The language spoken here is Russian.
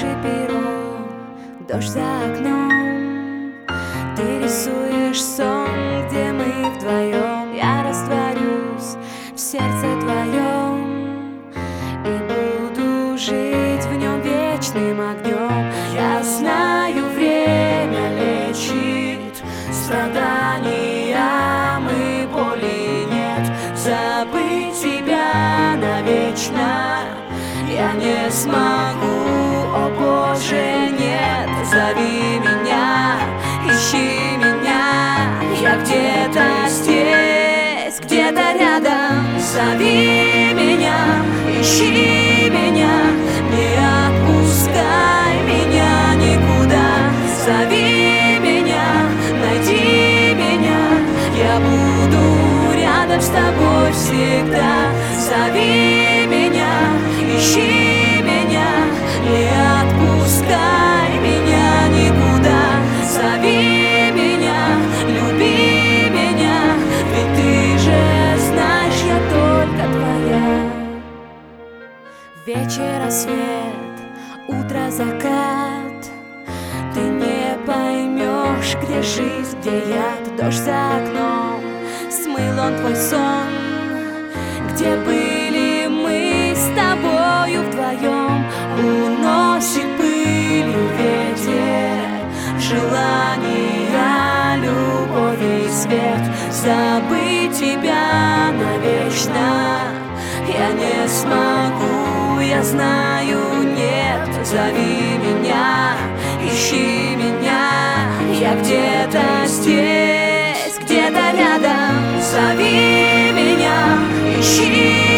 туши перо, дождь за окном. Ты рисуешь сон, где мы вдвоем. Я растворюсь в сердце твоем и буду жить в нем вечным огнем. Я знаю, время лечит страдания, и боли нет. Забыть тебя навечно я не смогу, о Боже, нет. Зови меня, ищи меня, я где-то здесь, где-то рядом. Зови меня, ищи меня, не отпускай меня никуда. Зови меня, найди меня, я буду рядом с тобой всегда. Зови меня, ищи меня, не отпускай меня никуда. Зови меня, люби меня, ведь ты же знаешь, я только твоя. Вечер, рассвет, утро, закат. Ты не поймешь, где жизнь, где яд. Дождь за окном, смыл он твой сон. Где были мы с тобою вдвоем? Уносит пылью ветер желания, любовь и свет. Забыть тебя навечно я не смогу, я знаю, нет. Зови меня, ищи меня, я где-то здесь, где-то рядом. Зови меня, ищи